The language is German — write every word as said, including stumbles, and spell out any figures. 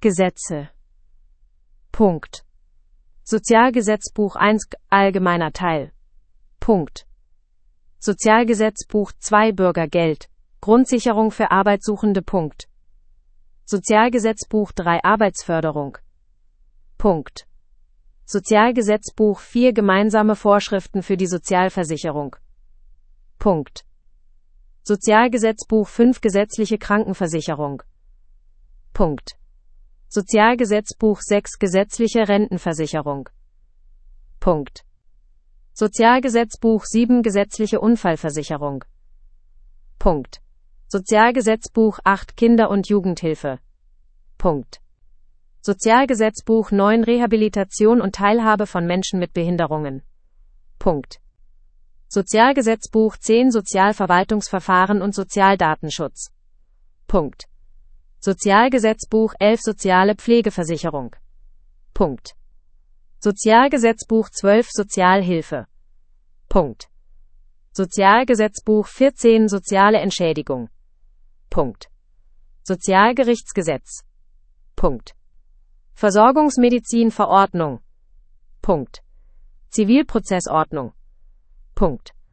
Gesetze. Punkt. Sozialgesetzbuch eins Allgemeiner Teil. Punkt. Sozialgesetzbuch zwei Bürgergeld. Grundsicherung für Arbeitssuchende. Punkt. Sozialgesetzbuch drei Arbeitsförderung. Punkt. Sozialgesetzbuch vier Gemeinsame Vorschriften für die Sozialversicherung. Punkt. Sozialgesetzbuch fünf Gesetzliche Krankenversicherung. Punkt. Sozialgesetzbuch sechs Gesetzliche Rentenversicherung. Punkt. Sozialgesetzbuch sieben Gesetzliche Unfallversicherung. Punkt. Sozialgesetzbuch acht Kinder- und Jugendhilfe. Punkt. Sozialgesetzbuch neun Rehabilitation und Teilhabe von Menschen mit Behinderungen. Punkt. Sozialgesetzbuch zehn Sozialverwaltungsverfahren und Sozialdatenschutz. Punkt. Sozialgesetzbuch elf Soziale Pflegeversicherung. Punkt. Sozialgesetzbuch zwölf Sozialhilfe. Punkt. Sozialgesetzbuch vierzehn Soziale Entschädigung. Punkt. Sozialgerichtsgesetz. Punkt. Versorgungsmedizinverordnung. Punkt. Zivilprozessordnung. Punkt.